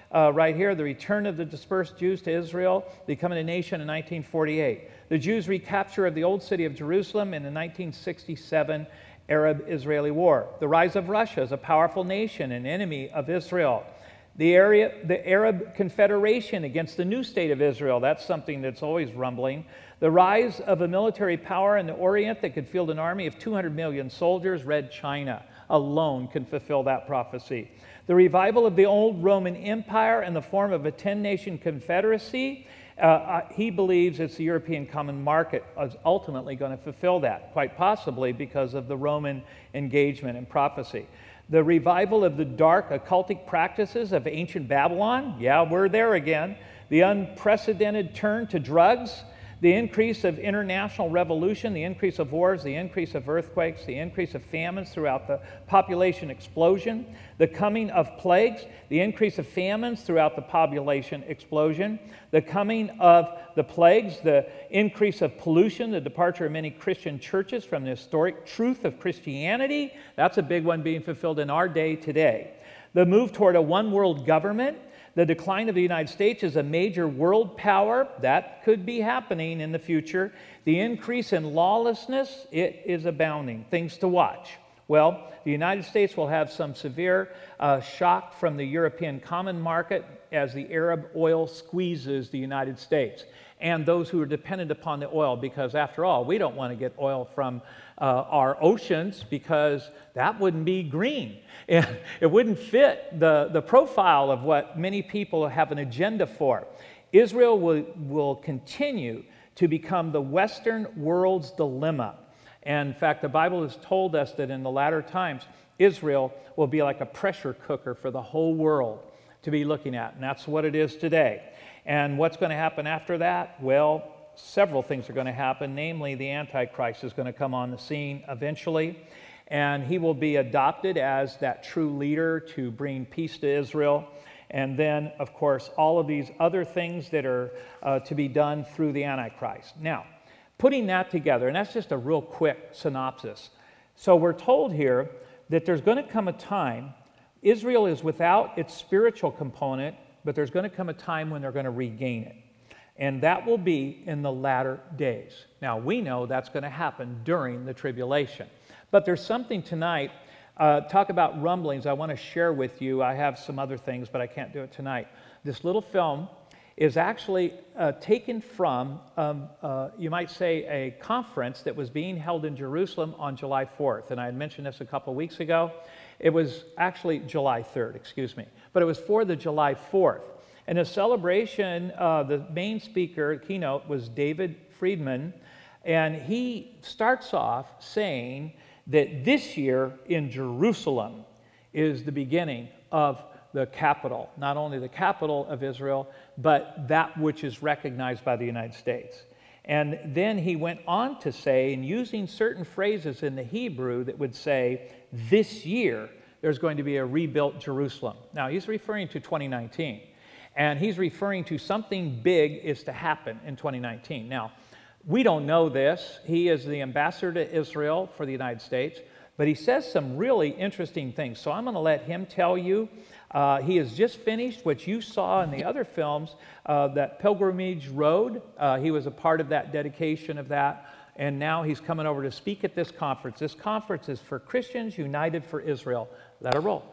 uh, right here, the return of the dispersed Jews to Israel, becoming a nation in nineteen forty-eight. The Jews' recapture of the old city of Jerusalem in the nineteen sixty-seven Arab-Israeli War. The rise of Russia as a powerful nation, an enemy of Israel. The, area, the Arab Confederation against the new state of Israel. That's something that's always rumbling. The rise of a military power in the Orient that could field an army of two hundred million soldiers. Red China alone can fulfill that prophecy. The revival of the old Roman Empire in the form of a ten-nation confederacy. Uh, he believes it's the European common market is ultimately going to fulfill that, quite possibly because of the Roman engagement and prophecy. The revival of the dark occultic practices of ancient Babylon. Yeah, we're there again. The unprecedented turn to drugs. The increase of international revolution, the increase of wars, the increase of earthquakes, the increase of famines throughout the population explosion, the coming of plagues, the increase of famines throughout the population explosion, the coming of the plagues, the increase of pollution, the departure of many Christian churches from the historic truth of Christianity. That's a big one being fulfilled in our day today. The move toward a one-world government. The decline of the United States as a major world power, that could be happening in the future. The increase in lawlessness, it is abounding. Things to watch. Well, the United States will have some severe uh, shock from the European common market as the Arab oil squeezes the United States and those who are dependent upon the oil, because after all, we don't want to get oil from uh, our oceans because that wouldn't be green. It, it wouldn't fit the, the profile of what many people have an agenda for. Israel will, will continue to become the Western world's dilemma. And in fact, the Bible has told us that in the latter times, Israel will be like a pressure cooker for the whole world to be looking at. And that's what it is today. And what's going to happen after that? Well, several things are going to happen. Namely, the Antichrist is going to come on the scene eventually. And he will be adopted as that true leader to bring peace to Israel. And then, of course, all of these other things that are uh, to be done through the Antichrist. Now, putting that together, and that's just a real quick synopsis. So we're told here that there's going to come a time, Israel is without its spiritual component, but there's going to come a time when they're going to regain it. And that will be in the latter days. Now, we know that's going to happen during the tribulation. But there's something tonight, uh, talk about rumblings, I want to share with you. I have some other things, but I can't do it tonight. This little film is actually uh, taken from, um, uh, you might say, a conference that was being held in Jerusalem on July fourth. And I had mentioned this a couple weeks ago. It was actually July third, excuse me. But it was for the July fourth. And the celebration, uh, the main speaker, keynote, was David Friedman. And he starts off saying that this year in Jerusalem is the beginning of the capital, not only the capital of Israel, but that which is recognized by the United States. And then he went on to say, and using certain phrases in the Hebrew that would say, this year there's going to be a rebuilt Jerusalem. Now, he's referring to twenty nineteen, and he's referring to something big is to happen in twenty nineteen. Now, we don't know this. He is the ambassador to Israel for the United States, but he says some really interesting things. So I'm going to let him tell you. Uh, he has just finished what you saw in the other films, uh, that Pilgrimage Road. Uh, he was a part of that dedication of that, and now he's coming over to speak at this conference. This conference is for Christians United for Israel. Let her roll.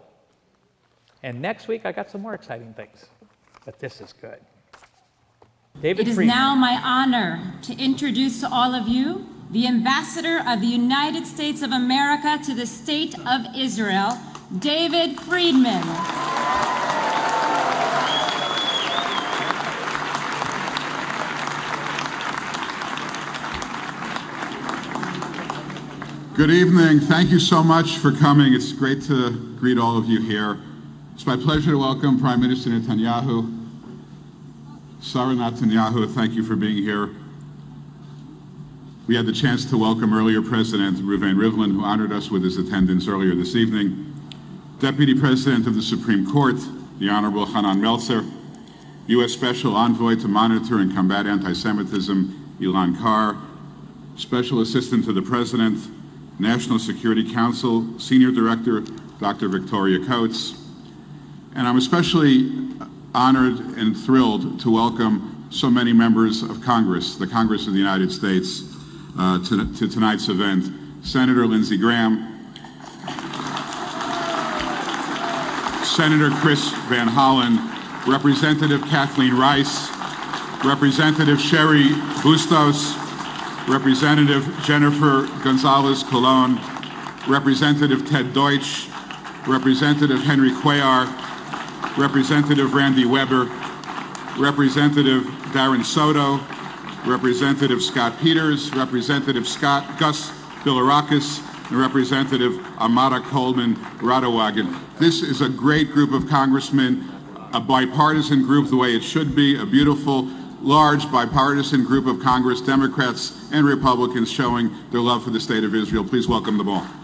And next week, I got some more exciting things, but this is good. David It is Friedman. now my honor to introduce to all of you the Ambassador of the United States of America to the State of Israel, David Friedman. Good evening. Thank you so much for coming. It's great to greet all of you here. It's my pleasure to welcome Prime Minister Netanyahu. Sarah Netanyahu, thank you for being here. We had the chance to welcome earlier President Reuven Rivlin, who honored us with his attendance earlier this evening. Deputy President of the Supreme Court, the Honorable Hanan Meltzer, U S Special Envoy to Monitor and Combat Anti-Semitism, Ilan Carr, Special Assistant to the President, National Security Council, Senior Director, Doctor Victoria Coates. And I'm especially honored and thrilled to welcome so many members of Congress, the Congress of the United States, uh, to, to tonight's event. Senator Lindsey Graham, Senator Chris Van Hollen, Representative Kathleen Rice, Representative Sherry Bustos, Representative Jennifer Gonzalez Colon, Representative Ted Deutsch, Representative Henry Cuellar, Representative Randy Weber, Representative Darren Soto, Representative Scott Peters, Representative Scott Gus Bilirakis, and Representative Amara Coleman Radowagan. This is a great group of congressmen, a bipartisan group the way it should be, a beautiful, large bipartisan group of Congress, Democrats and Republicans showing their love for the state of Israel. Please welcome them all.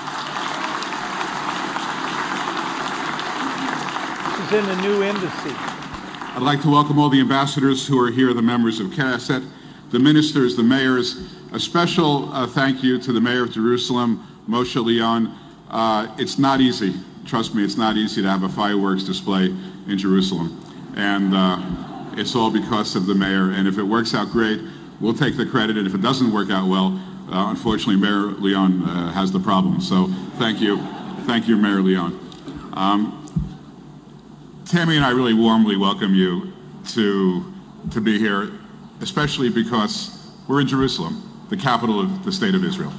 This is in the new embassy. I'd like to welcome all the ambassadors who are here, the members of Knesset, the ministers, the mayors. A special uh, thank you to the mayor of Jerusalem, Moshe Leon. Uh, it's not easy, trust me, it's not easy to have a fireworks display in Jerusalem. And uh, it's all because of the mayor. And if it works out great, we'll take the credit. And if it doesn't work out well, uh, unfortunately, Mayor Leon uh, has the problem. So thank you. Thank you, Mayor Leon. Um, Tammy and I really warmly welcome you to, to be here, especially because we're in Jerusalem, the capital of the state of Israel.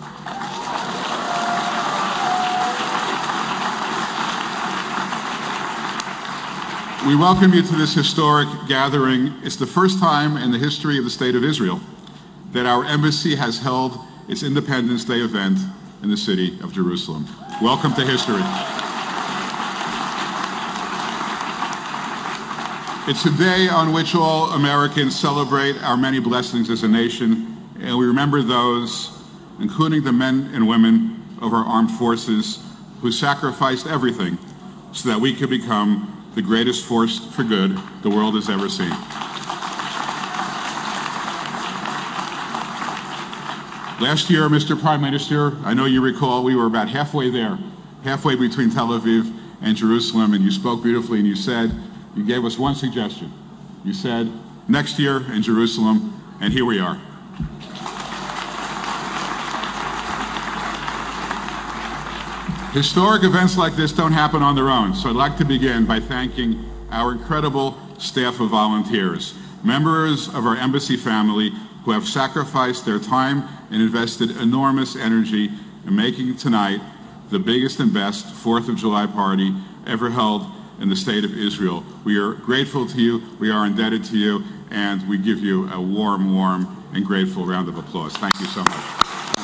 We welcome you to this historic gathering. It's the first time in the history of the state of Israel that our embassy has held its Independence Day event in the city of Jerusalem. Welcome to history. It's a day on which all Americans celebrate our many blessings as a nation, and we remember those, including the men and women of our armed forces, who sacrificed everything so that we could become the greatest force for good the world has ever seen. Last year, Mister Prime Minister, I know you recall, we were about halfway there, halfway between Tel Aviv and Jerusalem, and you spoke beautifully, and you said, you gave us one suggestion. You said, next year in Jerusalem, and here we are. Historic events like this don't happen on their own, so I'd like to begin by thanking our incredible staff of volunteers, members of our embassy family who have sacrificed their time and invested enormous energy in making tonight the biggest and best fourth of July party ever held in the state of Israel. We are grateful to you, we are indebted to you, and we give you a warm, warm, and grateful round of applause. Thank you so much.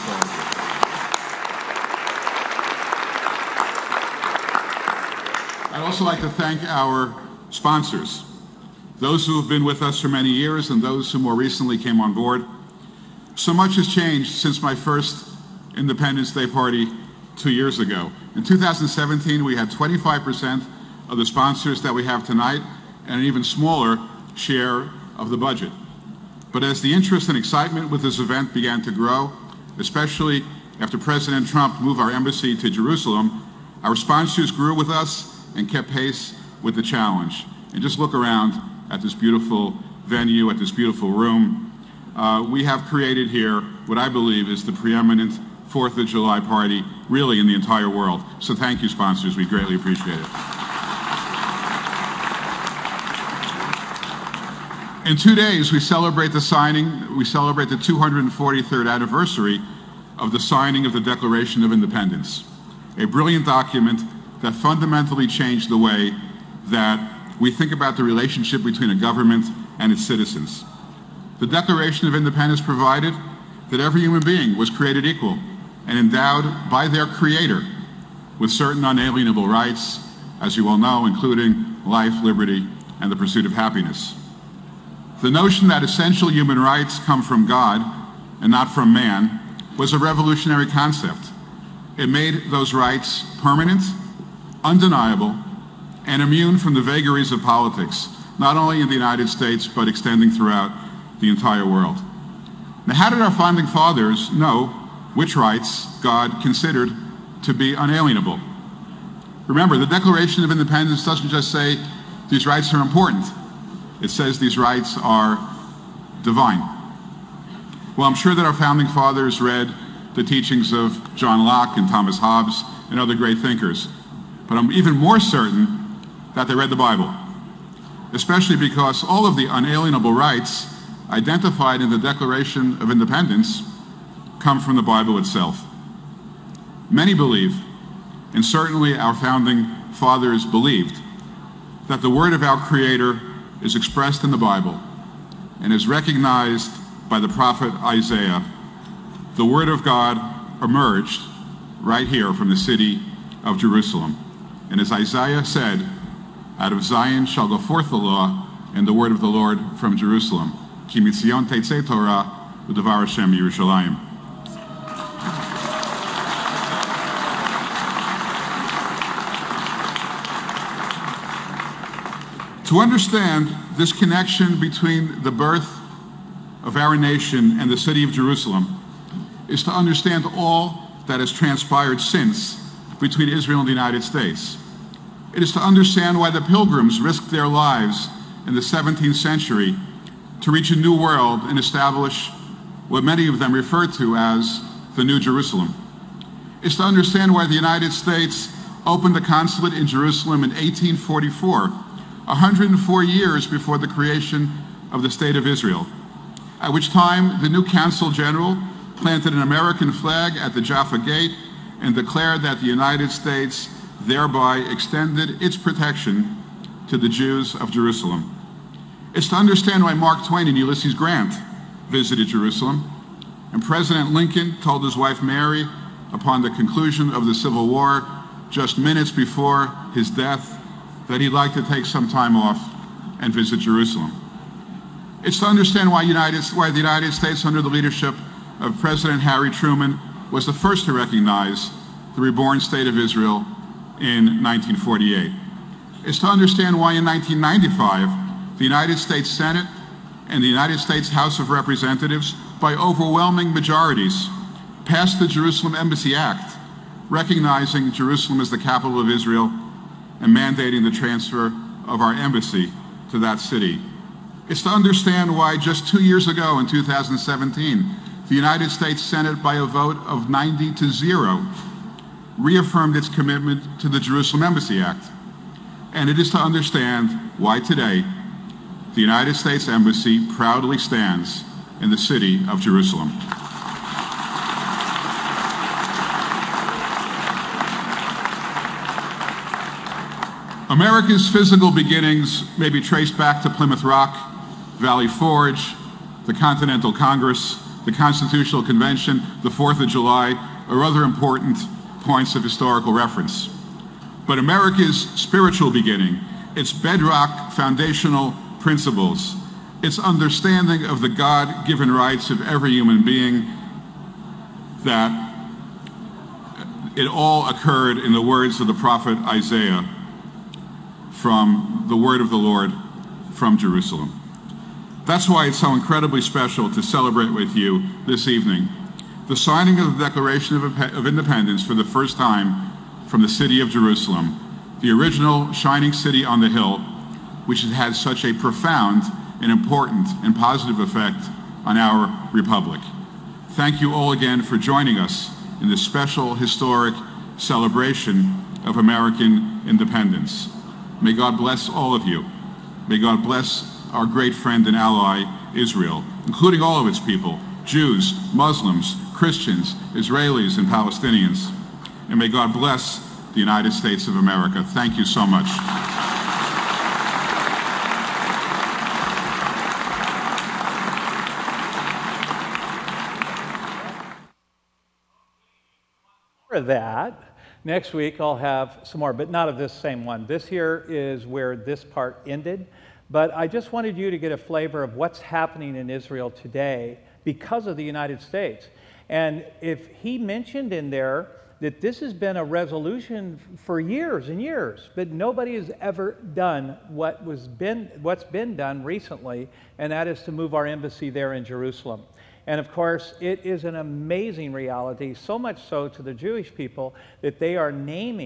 I'd also like to thank our sponsors, those who have been with us for many years and those who more recently came on board. So much has changed since my first Independence Day party two years ago. In two thousand seventeen, we had twenty-five percent of the sponsors that we have tonight and an even smaller share of the budget. But as the interest and excitement with this event began to grow, especially after President Trump moved our embassy to Jerusalem, our sponsors grew with us and kept pace with the challenge. And just look around at this beautiful venue, at this beautiful room. Uh, we have created here what I believe is the preeminent fourth of July party really in the entire world. So thank you, sponsors. We greatly appreciate it. In two days, we celebrate the signing, we celebrate the two hundred forty-third anniversary of the signing of the Declaration of Independence, a brilliant document that fundamentally changed the way that we think about the relationship between a government and its citizens. The Declaration of Independence provided that every human being was created equal and endowed by their Creator with certain unalienable rights, as you all know, including life, liberty, and the pursuit of happiness. The notion that essential human rights come from God and not from man was a revolutionary concept. It made those rights permanent, undeniable, and immune from the vagaries of politics, not only in the United States, but extending throughout the entire world. Now, how did our founding fathers know which rights God considered to be unalienable? Remember, the Declaration of Independence doesn't just say these rights are important. It says these rights are divine. Well, I'm sure that our founding fathers read the teachings of John Locke and Thomas Hobbes and other great thinkers. But I'm even more certain that they read the Bible, especially because all of the unalienable rights identified in the Declaration of Independence come from the Bible itself. Many believe, and certainly our founding fathers believed, that the word of our Creator is expressed in the Bible and is recognized by the prophet Isaiah. The word of God emerged right here from the city of Jerusalem. And as Isaiah said, out of Zion shall go forth the law and the word of the Lord from Jerusalem. Ki mitzion tetzei Torah u'devar Hashem Yerushalayim. To understand this connection between the birth of our nation and the city of Jerusalem is to understand all that has transpired since between Israel and the United States. It is to understand why the Pilgrims risked their lives in the seventeenth century to reach a new world and establish what many of them referred to as the New Jerusalem. It's to understand why the United States opened a consulate in Jerusalem in eighteen forty-four, one hundred four years before the creation of the State of Israel, at which time the new Consul General planted an American flag at the Jaffa Gate and declared that the United States thereby extended its protection to the Jews of Jerusalem. It's to understand why Mark Twain and Ulysses Grant visited Jerusalem, and President Lincoln told his wife Mary upon the conclusion of the Civil War, just minutes before his death, that he'd like to take some time off and visit Jerusalem. It's to understand why, United, why the United States, under the leadership of President Harry Truman, was the first to recognize the reborn state of Israel in nineteen forty-eight. It's to understand why in nineteen ninety-five, the United States Senate and the United States House of Representatives, by overwhelming majorities, passed the Jerusalem Embassy Act, recognizing Jerusalem as the capital of Israel and mandating the transfer of our embassy to that city. It's to understand why just two years ago in two thousand seventeen, the United States Senate, by a vote of ninety to zero, reaffirmed its commitment to the Jerusalem Embassy Act. And it is to understand why today the United States Embassy proudly stands in the city of Jerusalem. America's physical beginnings may be traced back to Plymouth Rock, Valley Forge, the Continental Congress, the Constitutional Convention, the fourth of July, or other important points of historical reference. But America's spiritual beginning, its bedrock foundational principles, its understanding of the God-given rights of every human being, that it all occurred in the words of the prophet Isaiah from the word of the Lord from Jerusalem. That's why it's so incredibly special to celebrate with you this evening the signing of the Declaration of, of Independence for the first time from the city of Jerusalem, the original shining city on the hill, which has had such a profound and important and positive effect on our republic. Thank you all again for joining us in this special historic celebration of American independence. May God bless all of you. May God bless our great friend and ally, Israel, including all of its people, Jews, Muslims, Christians, Israelis, and Palestinians. And may God bless the United States of America. Thank you so much. For that, next week I'll have some more, but not of this same one. This here is where this part ended. But I just wanted you to get a flavor of what's happening in Israel today because of the United States. And if he mentioned in there that this has been a resolution for years and years, but nobody has ever done what was been, what's been done recently, and that is to move our embassy there in Jerusalem. And of course, it is an amazing reality, so much so to the Jewish people that they are naming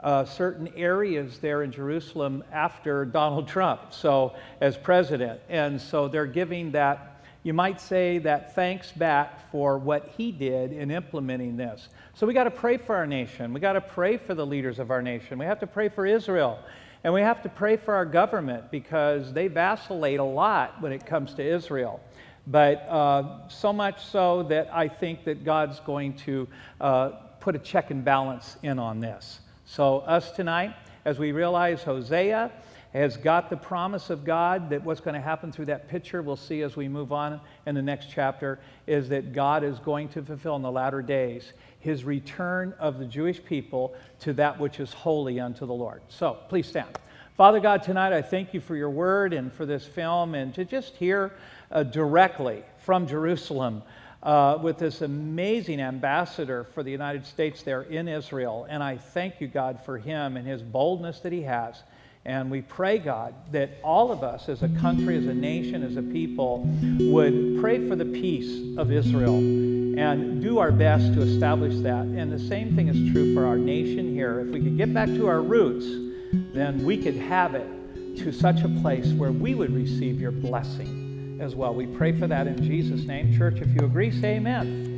uh, certain areas there in Jerusalem after Donald Trump, so as president. And so they're giving that, you might say, that thanks back for what he did in implementing this. So we got to pray for our nation. We got to pray for the leaders of our nation. We have to pray for Israel. And we have to pray for our government because they vacillate a lot when it comes to Israel. But uh, so much so that I think that God's going to uh, put a check and balance in on this. So us tonight, as we realize Hosea has got the promise of God that what's going to happen through that picture, we'll see as we move on in the next chapter, is that God is going to fulfill in the latter days his return of the Jewish people to that which is holy unto the Lord. So please stand. Father God, tonight I thank you for your word and for this film, and to just hear uh, directly from Jerusalem uh, with this amazing ambassador for the United States there in Israel. And I thank you, God, for him and his boldness that he has. And we pray, God, that all of us as a country, as a nation, as a people would pray for the peace of Israel and do our best to establish that. And the same thing is true for our nation here. If we could get back to our roots, then we could have it to such a place where we would receive your blessing as well. We pray for that in Jesus' name. Church, if you agree, say amen.